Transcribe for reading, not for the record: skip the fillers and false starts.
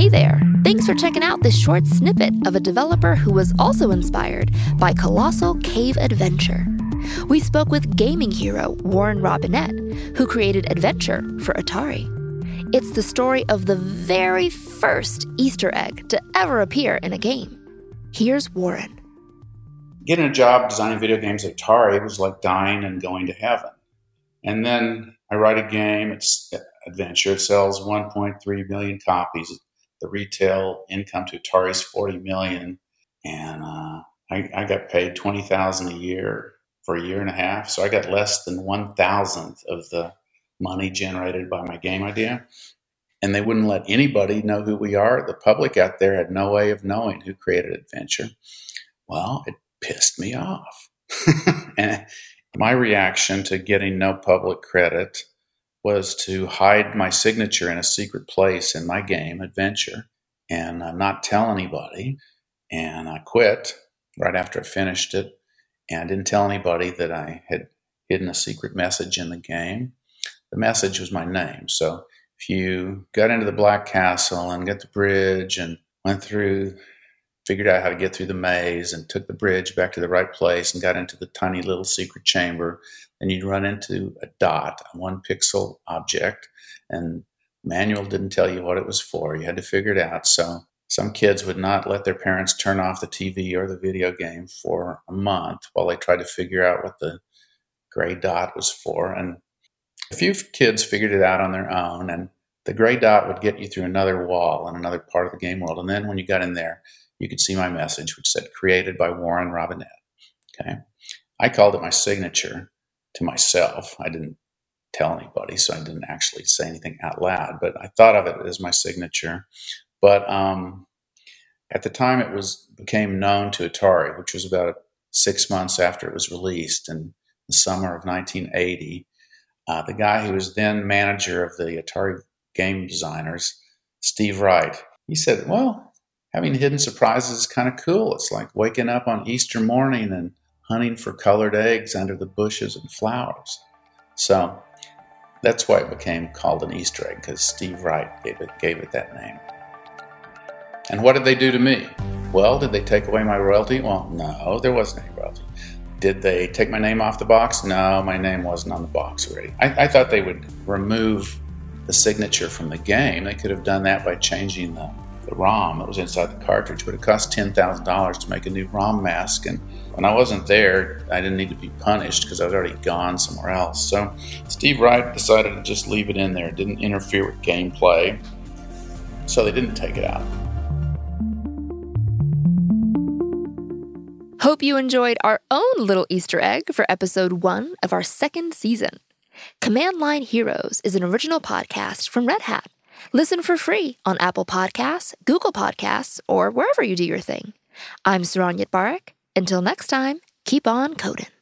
Hey there! Thanks for checking out this short snippet of a developer who was also inspired by Colossal Cave Adventure. We spoke with gaming hero Warren Robinett, who created Adventure for Atari. It's the story of the very first Easter egg to ever appear in a game. Here's Warren. Getting a job designing video games at Atari was like dying and going to heaven. And then I write a game, it's Adventure. It sells 1.3 million copies. The retail income to Atari is $40 million. And I got paid $20,000 a year for a year and a half. So I got less than 1,000th of the money generated by my game idea. And they wouldn't let anybody know who we are. The public out there had no way of knowing who created Adventure. Well, it pissed me off. And my reaction to getting no public credit was to hide my signature in a secret place in my game, Adventure, and not tell anybody. And I quit right after I finished it and didn't tell anybody that I had hidden a secret message in the game. The message was my name. So if you got into the Black Castle and got the bridge and went through, figured out how to get through the maze and took the bridge back to the right place and got into the tiny little secret chamber, then you'd run into a dot, a 1-pixel object, and manual didn't tell you what it was for. You had to figure it out. So some kids would not let their parents turn off the TV or the video game for a month while they tried to figure out what the gray dot was for. And a few kids figured it out on their own, and the gray dot would get you through another wall in another part of the game world. And then when you got in there, you could see my message, which said, created by Warren Robinett. Okay. I called it my signature to myself. I didn't tell anybody, so I didn't actually say anything out loud, but I thought of it as my signature. But at the time it became known to Atari, which was about 6 months after it was released in the summer of 1980. The guy who was then manager of the Atari game designers, Steve Wright, he said, well, having hidden surprises is kind of cool. It's like waking up on Easter morning and hunting for colored eggs under the bushes and flowers. So that's why it became called an Easter egg, because Steve Wright gave it that name. And what did they do to me? Well, did they take away my royalty? Well, no, there wasn't any royalty. Did they take my name off the box? No, my name wasn't on the box already. I thought they would remove the signature from the game. They could have done that by changing the ROM that was inside the cartridge, but it cost $10,000 to make a new ROM mask. And when I wasn't there, I didn't need to be punished because I was already gone somewhere else. So Steve Wright decided to just leave it in there. It didn't interfere with gameplay, so they didn't take it out. Hope you enjoyed our own little Easter egg for episode 1 of our second season. Command Line Heroes is an original podcast from Red Hat. Listen for free on Apple Podcasts, Google Podcasts, or wherever you do your thing. I'm Saron Yitbarek. Until next time, keep on coding.